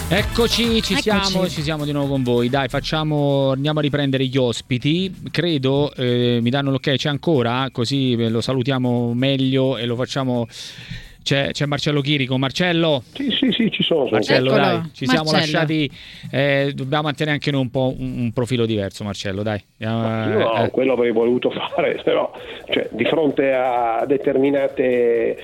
Eccoci, ci siamo di nuovo con voi. Dai, andiamo a riprendere gli ospiti. Credo, mi danno l'ok, c'è ancora, così lo salutiamo meglio e lo facciamo. C'è Marcello Chirico. Marcello? Sì, ci sono. Marcello, Eccolo, dai, ci siamo lasciati. Dobbiamo mantenere anche noi un po' un profilo diverso, Marcello, dai. Quello avrei voluto fare, però di fronte a determinate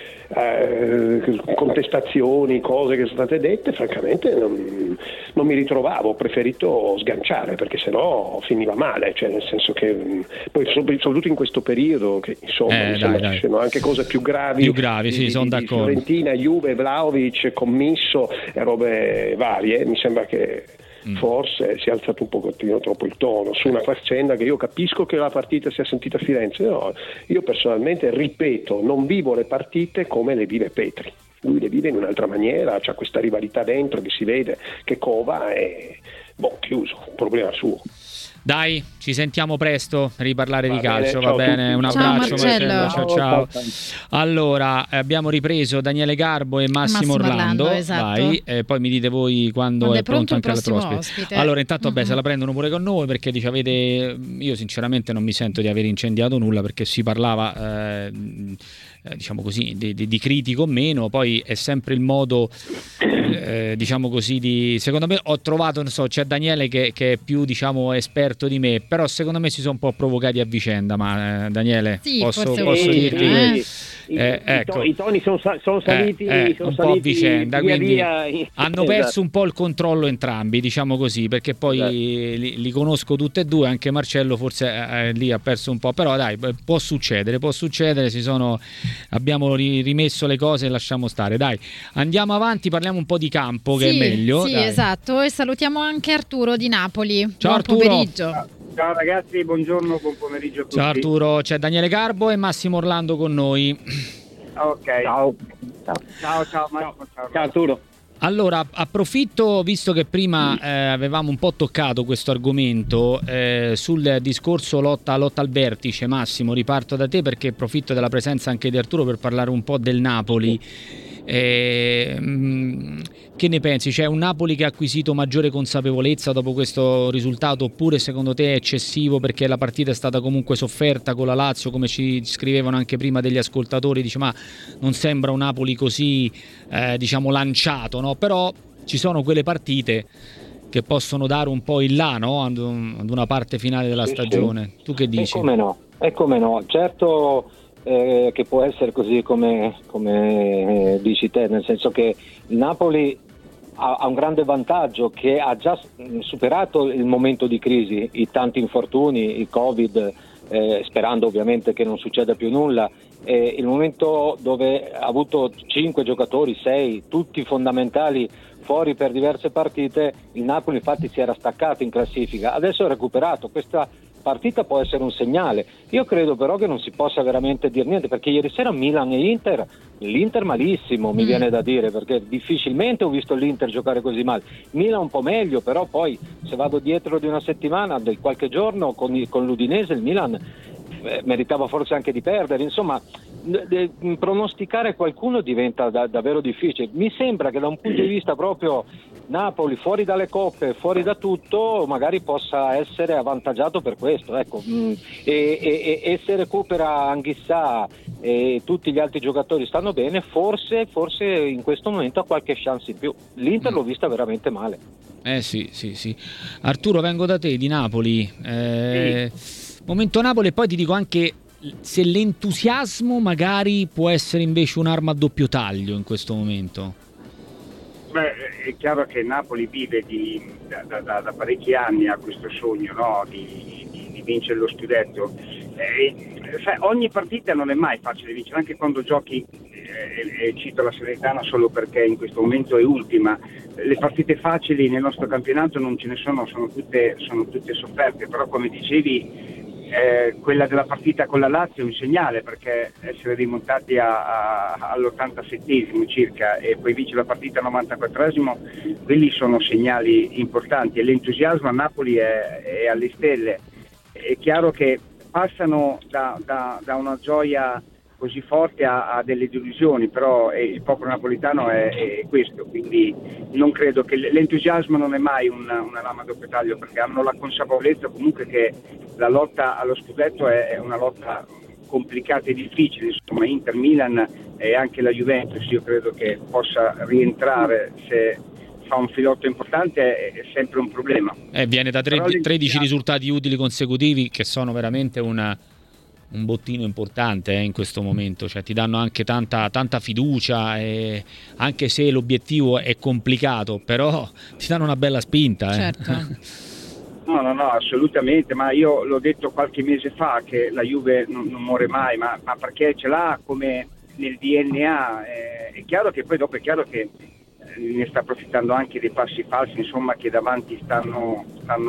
contestazioni, cose che sono state dette, francamente non mi ritrovavo, ho preferito sganciare perché sennò finiva male, nel senso che poi soprattutto in questo periodo che insomma mi sembra ci siano anche cose più gravi, sì, sono d'accordo. Fiorentina, Juve, Vlahovic, commisso e robe varie, mi sembra che forse si è alzato un pochettino troppo il tono su una faccenda che io capisco che la partita sia sentita a Firenze, no, io personalmente ripeto, non vivo le partite come le vive Petri, lui le vive in un'altra maniera, c'ha questa rivalità dentro che si vede, che cova e chiuso, problema suo. Dai, ci sentiamo presto per riparlare di calcio, bene, va bene? Un abbraccio, Marcello. Ciao. Allora, abbiamo ripreso Daniele Garbo e Massimo Orlando. Esatto. Vai, poi mi dite voi quando è pronto anche l'altro ospite. Allora, intanto se la prendono pure con noi perché dice io sinceramente non mi sento di aver incendiato nulla perché si parlava diciamo così di critico o meno, poi è sempre il modo diciamo così secondo me ho trovato, non so, c'è Daniele che è più diciamo esperto di me, però secondo me si sono un po' provocati a vicenda, ma Daniele sì, posso dirti ecco. I toni sono saliti un po' a vicenda, quindi hanno perso esatto. un po' il controllo entrambi, diciamo così, perché poi li conosco tutte e due, anche Marcello forse lì ha perso un po', però dai, può succedere, abbiamo rimesso le cose e lasciamo stare, dai, andiamo avanti, parliamo un po' di campo che è meglio. Sì, dai. Esatto, e salutiamo anche Arturo di Napoli. Ciao Buon Arturo. pomeriggio. Ciao ragazzi, buongiorno, buon pomeriggio a tutti. Ciao Arturo, c'è Daniele Garbo e Massimo Orlando con noi. Ok. Ciao Arturo. Allora, approfitto, visto che prima avevamo un po' toccato questo argomento sul discorso lotta al vertice. Massimo, riparto da te perché approfitto della presenza anche di Arturo per parlare un po' del Napoli. Che ne pensi? C'è un Napoli che ha acquisito maggiore consapevolezza dopo questo risultato, oppure secondo te è eccessivo perché la partita è stata comunque sofferta con la Lazio, come ci scrivevano anche prima degli ascoltatori, dice ma non sembra un Napoli così diciamo lanciato, no? Però ci sono quelle partite che possono dare un po' il là, no? ad una parte finale della stagione. Tu che dici? E come no, certo. Che può essere così come dici te, nel senso che il Napoli ha un grande vantaggio, che ha già superato il momento di crisi, i tanti infortuni, il Covid, sperando ovviamente che non succeda più nulla, il momento dove ha avuto 5 giocatori, 6, tutti fondamentali fuori per diverse partite. Il Napoli infatti si era staccato in classifica, adesso ha recuperato. Questa partita può essere un segnale. Io credo però che non si possa veramente dire niente, perché ieri sera Milan e Inter, l'Inter malissimo mi viene da dire, perché difficilmente ho visto l'Inter giocare così male. Milan un po' meglio, però poi se vado dietro di una settimana, di qualche giorno con l'Udinese, il Milan meritava forse anche di perdere. Insomma, pronosticare qualcuno diventa davvero difficile. Mi sembra che da un punto di vista proprio Napoli, fuori dalle coppe, fuori da tutto, magari possa essere avvantaggiato per questo, ecco. E se recupera Anghissà e tutti gli altri giocatori stanno bene, forse in questo momento ha qualche chance in più. L'Inter l'ho vista veramente male. Sì. Arturo, vengo da te, di Napoli. Momento Napoli, e poi ti dico anche se l'entusiasmo magari può essere invece un'arma a doppio taglio in questo momento. È chiaro che Napoli vive da parecchi anni a questo sogno, no? di vincere lo scudetto. Ogni partita non è mai facile vincere, anche quando giochi, cito la Salernitana solo perché in questo momento è ultima. Le partite facili nel nostro campionato non ce ne sono tutte sofferte, però come dicevi quella della partita con la Lazio è un segnale, perché essere rimontati all'87esimo circa e poi vincere la partita al 94esimo, quelli sono segnali importanti, e l'entusiasmo a Napoli è alle stelle. È chiaro che passano da una gioia così forte ha delle delusioni, però il popolo napoletano è questo, quindi non credo che l'entusiasmo non è mai una lama a doppio taglio, perché hanno la consapevolezza comunque che la lotta allo scudetto è una lotta complicata e difficile, insomma Inter, Milan e anche la Juventus io credo che possa rientrare, se fa un filotto importante è sempre un problema. Viene da 13 risultati utili consecutivi, che sono veramente un bottino importante in questo momento, cioè ti danno anche tanta fiducia, anche se l'obiettivo è complicato, però ti danno una bella spinta. Certo. No, assolutamente, ma io l'ho detto qualche mese fa che la Juve non muore mai, ma perché ce l'ha come nel DNA, è chiaro che poi dopo è chiaro che ne sta approfittando anche dei passi falsi, insomma, che davanti stanno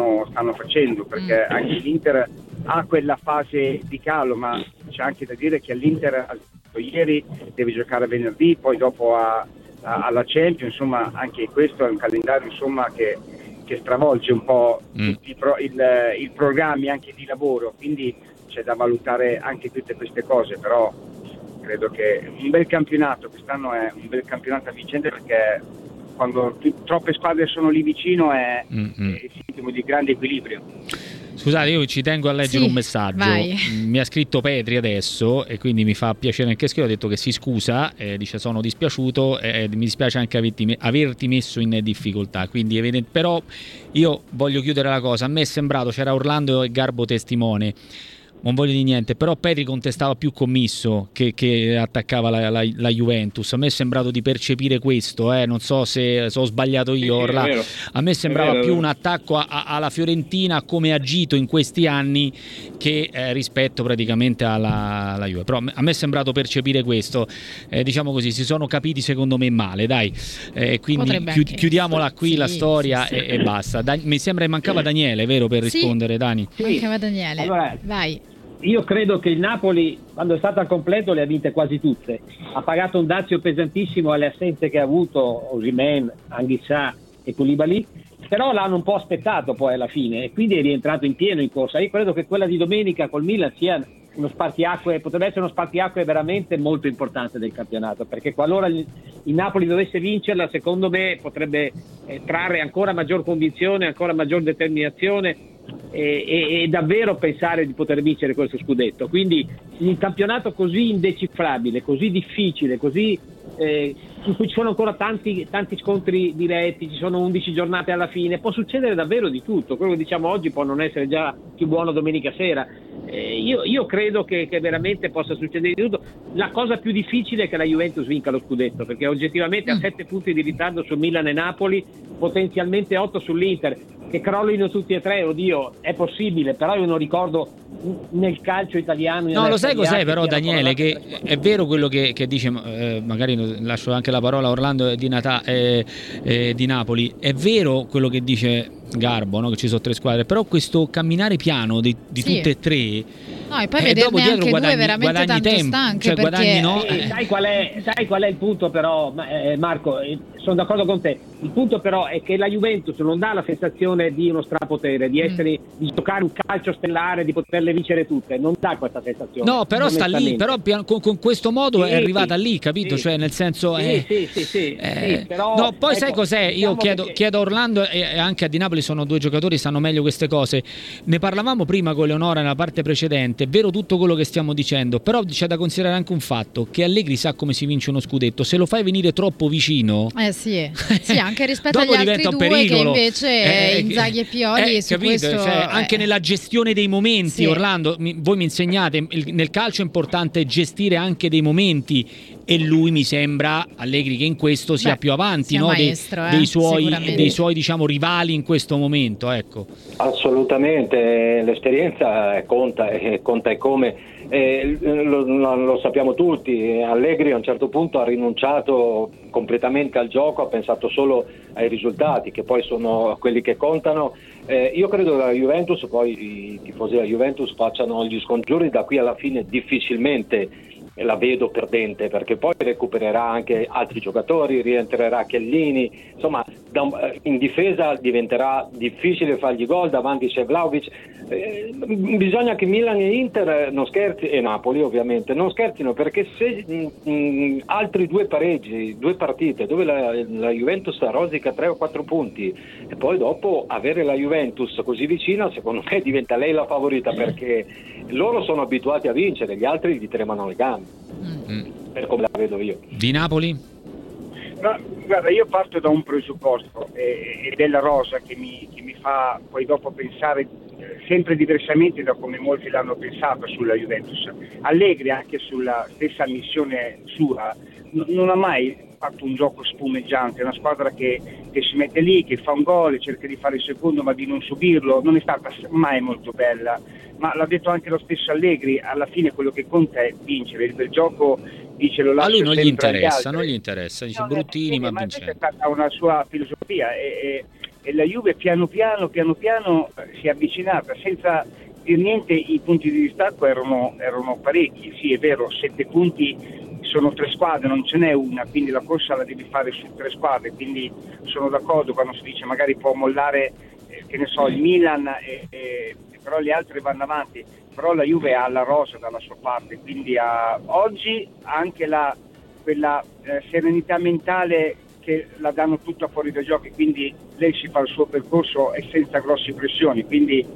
facendo, perché anche l'Inter ha quella fase di calo, ma c'è anche da dire che all'Inter ieri deve giocare venerdì, poi dopo alla Champions, insomma anche questo è un calendario insomma che stravolge un po' tutti i programmi anche di lavoro, quindi c'è da valutare anche tutte queste cose, però credo che un bel campionato, quest'anno è un bel campionato vincente, perché quando troppe squadre sono lì vicino è sintomo di grande equilibrio. Scusate, io ci tengo a leggere un messaggio. Vai. Mi ha scritto Petri adesso e quindi mi fa piacere anche scrivere. Ha detto che si scusa, dice sono dispiaciuto e mi dispiace anche averti messo in difficoltà, quindi però io voglio chiudere la cosa. A me è sembrato, c'era Orlando e Garbo testimone, non voglio di niente, però Petri contestava più Commisso che attaccava la Juventus. A me è sembrato di percepire questo, non so se ho sbagliato io, Orlando. A me sembrava più un attacco alla Fiorentina, come ha agito in questi anni, che rispetto praticamente alla Juve. Però a me è sembrato percepire questo, diciamo così, si sono capiti secondo me male, dai. Quindi chiudiamola qui la storia e basta. Mi sembra che mancava Daniele, vero, per rispondere, Dani? Mancava Daniele, allora, vai. Io credo che il Napoli, quando è stato al completo, le ha vinte quasi tutte. Ha pagato un dazio pesantissimo alle assenze che ha avuto Osimhen, Anghissà e Koulibaly, però l'hanno un po' aspettato poi alla fine e quindi è rientrato in pieno in corsa. Io credo che quella di domenica col Milan sia uno spartiacque, potrebbe essere uno spartiacque veramente molto importante del campionato, perché qualora il Napoli dovesse vincerla, secondo me potrebbe trarre ancora maggior convinzione, ancora maggior determinazione e davvero pensare di poter vincere questo scudetto. Quindi in un campionato così indecifrabile, così difficile, così in cui ci sono ancora tanti scontri diretti, ci sono 11 giornate alla fine, può succedere davvero di tutto. Quello che diciamo oggi può non essere già più buono domenica sera. Io credo che veramente possa succedere di tutto. La cosa più difficile è che la Juventus vinca lo scudetto, perché oggettivamente ha 7 punti di ritardo su Milan e Napoli, potenzialmente 8 sull'Inter. Che crollino tutti e tre, oddio, è possibile, però io non ricordo nel calcio italiano. No, lo sai cos'è però, Daniele, che è vero quello che dice, magari lascio anche la parola a Orlando di Napoli, è vero quello che dice Garbo, no? Che ci sono 3 squadre, però questo camminare piano di tutte e 3, no, e poi vederne anche due veramente tanto tempo, stanche, cioè perché sai qual è il punto però, Marco, sono d'accordo con te. Il punto però è che la Juventus non dà la sensazione di uno strapotere, di giocare un calcio stellare, di poterle vincere tutte, non dà questa sensazione. No, però sta lì, però con questo modo è arrivata lì, capito? Cioè nel senso però, no, poi ecco, sai cos'è? Io diciamo chiedo a Orlando e anche a Di Napoli, sono 2 giocatori, sanno meglio queste cose. Ne parlavamo prima con Leonora nella parte precedente, è vero tutto quello che stiamo dicendo, però c'è da considerare anche un fatto, che Allegri sa come si vince uno scudetto. Se lo fai venire troppo vicino, sì, anche rispetto agli altri due pericolo. Che invece Inzaghi e Pioli su capito? questo, cioè, anche nella gestione dei momenti, Orlando, voi mi insegnate, nel calcio è importante gestire anche dei momenti, e lui mi sembra, Allegri, che in questo sia più avanti, no? maestro, dei suoi diciamo rivali in questo momento, ecco. Assolutamente, l'esperienza conta e come lo sappiamo tutti. Allegri a un certo punto ha rinunciato completamente al gioco, ha pensato solo ai risultati, che poi sono quelli che contano. Io credo che la Juventus, poi i tifosi della Juventus facciano gli scongiuri, da qui alla fine difficilmente la vedo perdente, perché poi recupererà anche altri giocatori, rientrerà Chiellini, insomma in difesa diventerà difficile fargli gol, davanti c'è Vlahovic. Bisogna che Milan e Inter non scherzi, e Napoli ovviamente non scherzino, perché se altri due pareggi, due partite dove la Juventus rosica 3 o 4 punti e poi dopo avere la Juventus così vicina, secondo me diventa lei la favorita, perché loro sono abituati a vincere, gli altri gli tremano le gambe, per come la vedo io. Di Napoli? No, guarda, io parto da un presupposto ed è la rosa che mi fa poi dopo pensare sempre diversamente da come molti l'hanno pensato sulla Juventus. Allegri, anche sulla stessa missione sua, non ha mai fatto un gioco spumeggiante, è una squadra che si mette lì, che fa un gol, cerca di fare il secondo ma di non subirlo, non è stata mai molto bella, ma l'ha detto anche lo stesso Allegri, alla fine quello che conta è vincere, il bel gioco dice lo lascia. A lui non gli interessa, dice no, bruttini ma vincenti. vincenti. È stata una sua filosofia e la Juve piano piano si è avvicinata, senza dir niente. I punti di distacco erano parecchi, sì è vero, 7 punti sono 3 squadre, non ce n'è una, quindi la corsa la devi fare su 3 squadre, quindi sono d'accordo quando si dice magari può mollare che ne so il Milan però le altre vanno avanti, però la Juve ha la rosa dalla sua parte, quindi ha oggi anche quella serenità mentale che la danno tutta fuori dai giochi, quindi lei si fa il suo percorso e senza grosse pressioni, quindi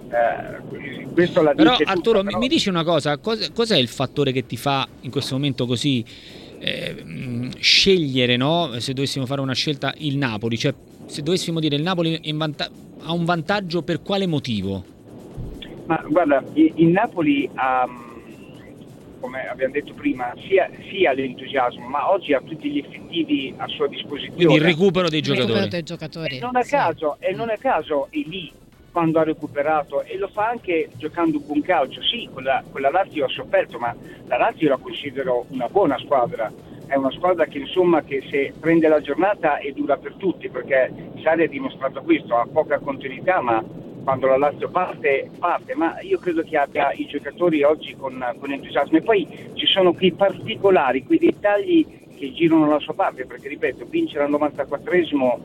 questo la dice. Però Arturo, mi dici una cosa, cos'è il fattore che ti fa in questo momento così scegliere, no? Se dovessimo fare una scelta, il Napoli, cioè se dovessimo dire il Napoli ha un vantaggio, per quale motivo? Ma guarda, il Napoli ha, come abbiamo detto prima, sia l'entusiasmo, ma oggi ha tutti gli effettivi a sua disposizione. Quindi il recupero dei giocatori. E non a caso è lì quando ha recuperato, e lo fa anche giocando un buon calcio. Sì, con la Lazio ha sofferto, ma la Lazio la considero una buona squadra. È una squadra che insomma che se prende la giornata è dura per tutti, perché Sarri ha dimostrato questo, ha poca continuità, ma quando la Lazio parte, ma io credo che abbia i giocatori oggi con entusiasmo, e poi ci sono quei particolari, quei dettagli che girano alla sua parte, perché ripeto, vincere al 94esimo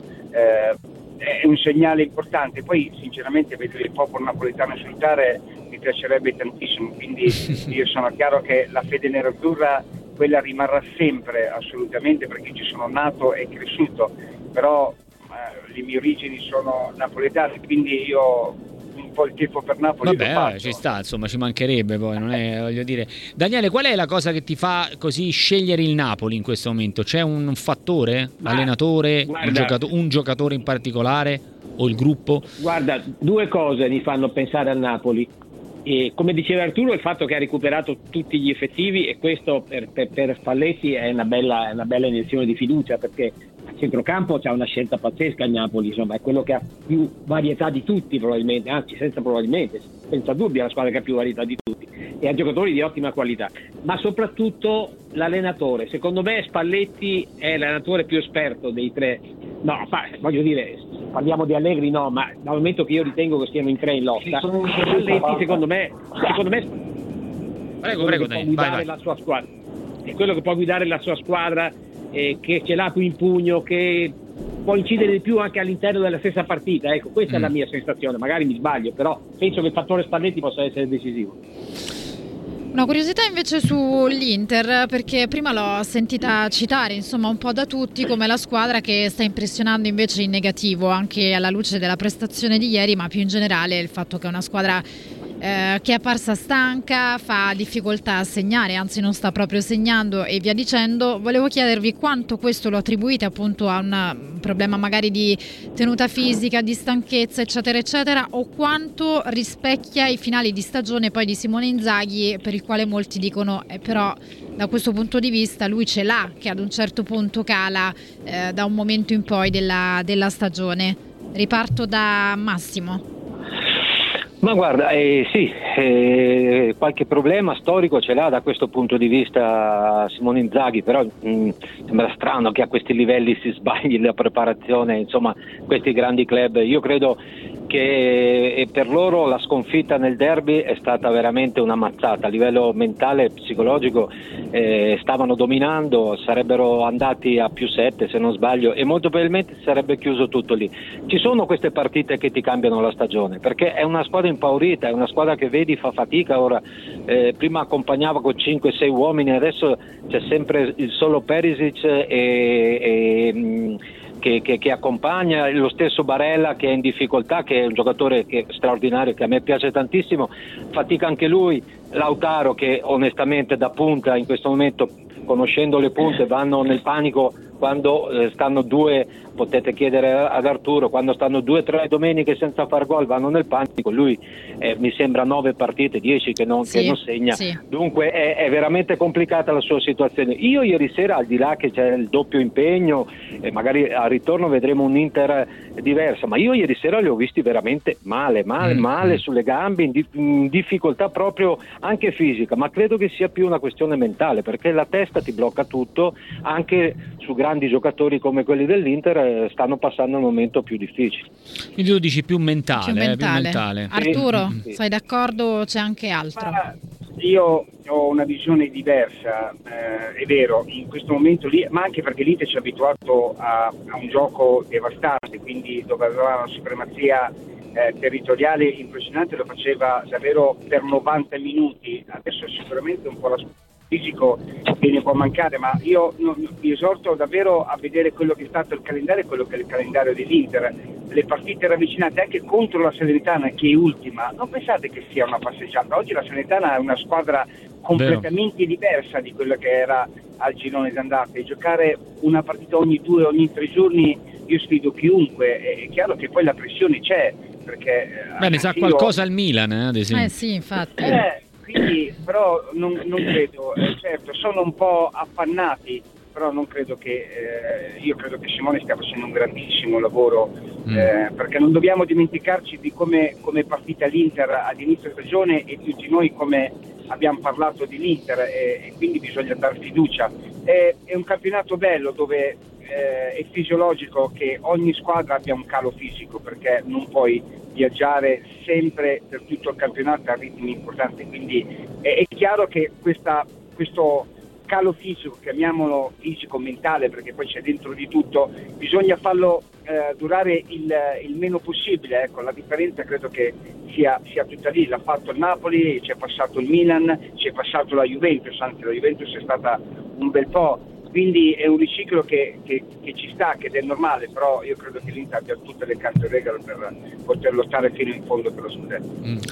è un segnale importante. Poi sinceramente vedere il popolo napoletano esultare mi piacerebbe tantissimo, quindi io sono chiaro che la fede nerazzurra quella rimarrà sempre assolutamente, perché ci sono nato e cresciuto, però le mie origini sono napoletane, quindi io un po' il tifo per Napoli. Vabbè, ci sta, insomma, ci mancherebbe, poi non è, voglio dire. Daniele, qual è la cosa che ti fa così scegliere il Napoli in questo momento? C'è un fattore? Allenatore, un giocatore in particolare, o il gruppo? Guarda, 2 cose mi fanno pensare al Napoli. E come diceva Arturo, il fatto che ha recuperato tutti gli effettivi, e questo per Spalletti è una bella iniezione di fiducia, perché a centrocampo c'ha una scelta pazzesca il Napoli, insomma è quello che ha più varietà di tutti probabilmente, anzi senza dubbio è la squadra che ha più varietà di tutti, e ha giocatori di ottima qualità, ma soprattutto l'allenatore. Secondo me Spalletti è l'allenatore più esperto dei 3. No, voglio dire, parliamo di Allegri, no, ma dal momento che io ritengo che stiano in 3 in lotta, Spalletti secondo me prego Daniele, vai. La sua squadra è quello che può guidare la sua squadra, che ce l'ha più in pugno, che può incidere di più anche all'interno della stessa partita. Ecco, questa è la mia sensazione, magari mi sbaglio, però penso che il fattore Spalletti possa essere decisivo. Una curiosità invece sull'Inter, perché prima l'ho sentita citare insomma un po' da tutti come la squadra che sta impressionando invece in negativo, anche alla luce della prestazione di ieri, ma più in generale il fatto che è una squadra che è apparsa stanca, fa difficoltà a segnare, anzi non sta proprio segnando e via dicendo. Volevo chiedervi quanto questo lo attribuite appunto a un problema magari di tenuta fisica, di stanchezza eccetera eccetera, o quanto rispecchia i finali di stagione poi di Simone Inzaghi, per il quale molti dicono però da questo punto di vista lui ce l'ha, che ad un certo punto cala da un momento in poi della stagione. Riparto da Massimo. Ma guarda, qualche problema storico ce l'ha da questo punto di vista Simone Inzaghi, però sembra strano che a questi livelli si sbagli la preparazione, insomma, questi grandi club. Io credo che per loro la sconfitta nel derby è stata veramente una mazzata a livello mentale e psicologico. Stavano dominando, sarebbero andati a +7 se non sbaglio, e molto probabilmente si sarebbe chiuso tutto lì. Ci sono queste partite che ti cambiano la stagione, perché è una squadra impaurita, è una squadra che vedi fa fatica ora. Prima accompagnava con 5-6 uomini, adesso c'è sempre il solo Perisic che accompagna, lo stesso Barella che è in difficoltà, che è un giocatore straordinario, che a me piace tantissimo, fatica anche lui. Lautaro, che onestamente da punta in questo momento, conoscendo le punte, vanno nel panico quando stanno due, potete chiedere ad Arturo, quando stanno 2 o 3 domeniche senza far gol vanno nel panico. Lui mi sembra 9 partite, 10 che non segna, dunque è veramente complicata la sua situazione. Io ieri sera, al di là che c'è il doppio impegno e magari al ritorno vedremo un Inter diversa, ma io ieri sera li ho visti veramente male sulle gambe, in difficoltà proprio anche fisica, ma credo che sia più una questione mentale, perché la testa ti blocca tutto. Anche su grandi giocatori come quelli dell'Inter stanno passando un momento più difficile. Quindi tu dici più mentale. Più mentale. Arturo, sei d'accordo? C'è anche altro? Io ho una visione diversa, è vero, in questo momento lì, ma anche perché l'Inter ci ha abituato a un gioco devastante, quindi dove aveva una supremazia territoriale impressionante, lo faceva davvero per 90 minuti. Adesso sicuramente un po' la fisico che ne può mancare, ma io vi esorto davvero a vedere quello che è stato il calendario e quello che è il calendario dell'Inter. Le partite ravvicinate anche contro la Salernitana, che è ultima, non pensate che sia una passeggiata. Oggi la Salernitana è una squadra completamente diversa di quella che era al girone d'andata, e giocare una partita ogni 2 ogni 3 giorni, io sfido chiunque. È chiaro che poi la pressione c'è, perché ne sa qualcosa al Milan, ad esempio. Sì, infatti. Quindi, però non credo, certo sono un po' affannati, però non credo che io credo che Simone stia facendo un grandissimo lavoro, perché non dobbiamo dimenticarci di come è partita l'Inter all'inizio stagione, e tutti noi come abbiamo parlato di l'Inter, e quindi bisogna dar fiducia. È un campionato bello dove è fisiologico che ogni squadra abbia un calo fisico, perché non puoi viaggiare sempre per tutto il campionato a ritmi importanti, quindi è chiaro che questo calo fisico, chiamiamolo fisico-mentale, perché poi c'è dentro di tutto, bisogna farlo durare il meno possibile. Ecco, la differenza credo che sia tutta lì. L'ha fatto il Napoli, ci è passato il Milan, ci è passato la Juventus, anche la Juventus è stata un bel po'. Quindi è un riciclo che ci sta, che è normale, però io credo che l'Inter abbia tutte le carte in regola per poter lottare fino in fondo per lo scudetto.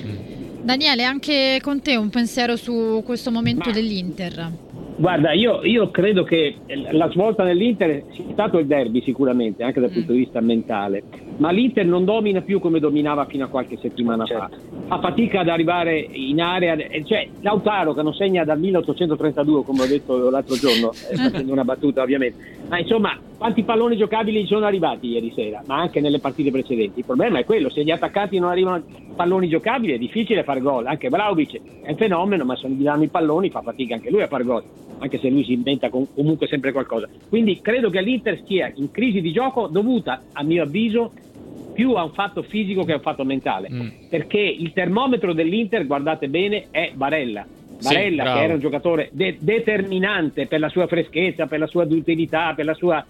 Daniele, anche con te un pensiero su questo momento dell'Inter? Guarda, io credo che la svolta nell'Inter sia stato il derby sicuramente, anche dal punto di vista mentale, ma l'Inter non domina più come dominava fino a qualche settimana fa. Fa fatica ad arrivare in area, cioè Lautaro, che non segna dal 1832, come ho detto l'altro giorno, facendo una battuta ovviamente, ma insomma quanti palloni giocabili sono arrivati ieri sera, ma anche nelle partite precedenti. Il problema è quello: se gli attaccanti non arrivano palloni giocabili è difficile far gol. Anche Vlahovic è un fenomeno, ma se non gli danno i palloni fa fatica anche lui a far gol, anche se lui si inventa comunque sempre qualcosa. Quindi credo che l'Inter stia in crisi di gioco dovuta, a mio avviso, più a un fatto fisico che a un fatto mentale, perché il termometro dell'Inter, guardate bene, è Barella, che era un giocatore determinante per la sua freschezza, per la sua utilità, per la sua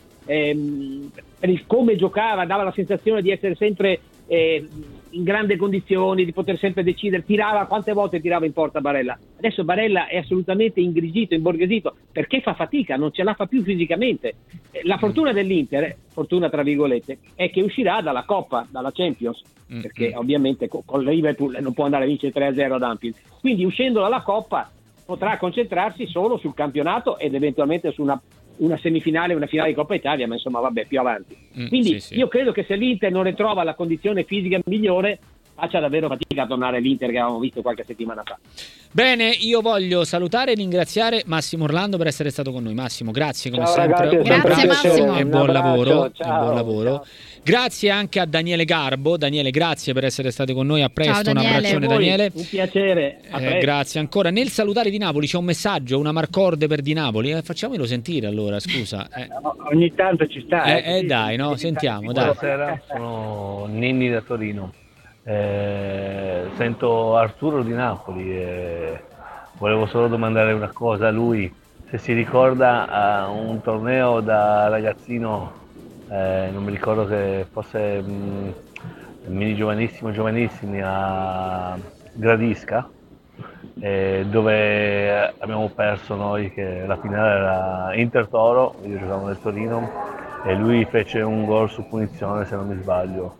per il come giocava, dava la sensazione di essere sempre in grandi condizioni, di poter sempre decidere. Quante volte tirava in porta Barella? Adesso Barella è assolutamente ingrisito, imborghesito, perché fa fatica, non ce la fa più fisicamente. La fortuna dell'Inter, fortuna tra virgolette, è che uscirà dalla Coppa, dalla Champions, perché ovviamente con Liverpool non può andare a vincere 3-0 ad Anfield, quindi uscendo dalla Coppa potrà concentrarsi solo sul campionato ed eventualmente su una semifinale, una finale di Coppa Italia, ma insomma vabbè, più avanti. Quindi io credo che se l'Inter non ritrova la condizione fisica migliore, faccia davvero fatica a tornare all'Inter che avevamo visto qualche settimana fa. Bene, io voglio salutare e ringraziare Massimo Orlando per essere stato con noi. Massimo, grazie come sempre. Ragazzi, grazie Massimo. E buon lavoro. Ciao, buon lavoro. Ciao. Grazie anche a Daniele Garbo. Daniele, grazie per essere stato con noi. A presto, Ciao, un abbraccione Daniele. Un piacere. Grazie ancora. Nel salutare di Napoli c'è un messaggio, una marcorde per di Napoli. Facciamolo sentire allora, scusa. Ogni tanto ci sta. Dai, no, sentiamo. Dai. Buonasera, sono Ninni da Torino. Sento Arturo di Napoli e volevo solo domandare una cosa a lui, se si ricorda un torneo da ragazzino, non mi ricordo che fosse mini giovanissimi a Gradisca, dove abbiamo perso noi, che la finale era Inter-Toro, io giocavo nel Torino e lui fece un gol su punizione, se non mi sbaglio.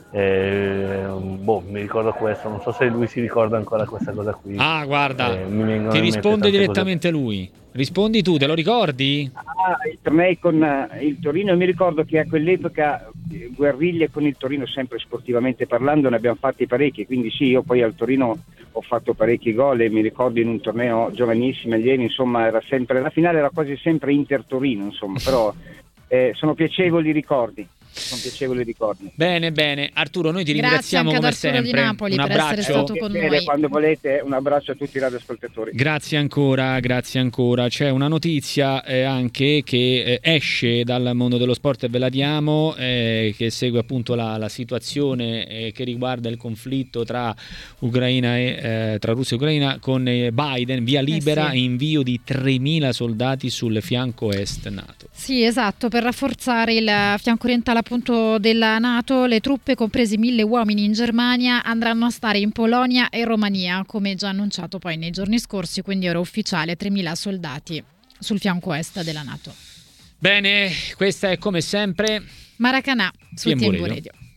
Mi ricordo questo, non so se lui si ricorda ancora questa cosa qui. Guarda, ti risponde direttamente lui. Rispondi tu, te lo ricordi? I tornei con il Torino, mi ricordo che a quell'epoca guerriglie con il Torino, sempre sportivamente parlando, ne abbiamo fatti parecchi, quindi sì, io poi al Torino ho fatto parecchi gol e mi ricordo in un torneo giovanissimo ieri, insomma, era sempre, la finale era quasi sempre Inter-Torino, insomma, però sono piacevoli ricordi. Bene, Arturo, noi ti ringraziamo come sempre. Di Napoli un per abbraccio. essere stato con noi. Quando volete, un abbraccio a tutti i radioascoltatori. Grazie ancora. C'è una notizia anche che esce dal mondo dello sport e ve la diamo, che segue appunto la situazione che riguarda il conflitto tra Russia e Ucraina, con Biden via libera e invio di 3.000 soldati sul fianco est NATO. Sì, esatto, per rafforzare il fianco orientale appunto della NATO, le truppe, compresi 1.000 uomini in Germania, andranno a stare in Polonia e Romania, come già annunciato poi nei giorni scorsi, quindi ora ufficiale 3.000 soldati sul fianco est della NATO. Bene, questa è come sempre Maracanã su Tiempo Radio.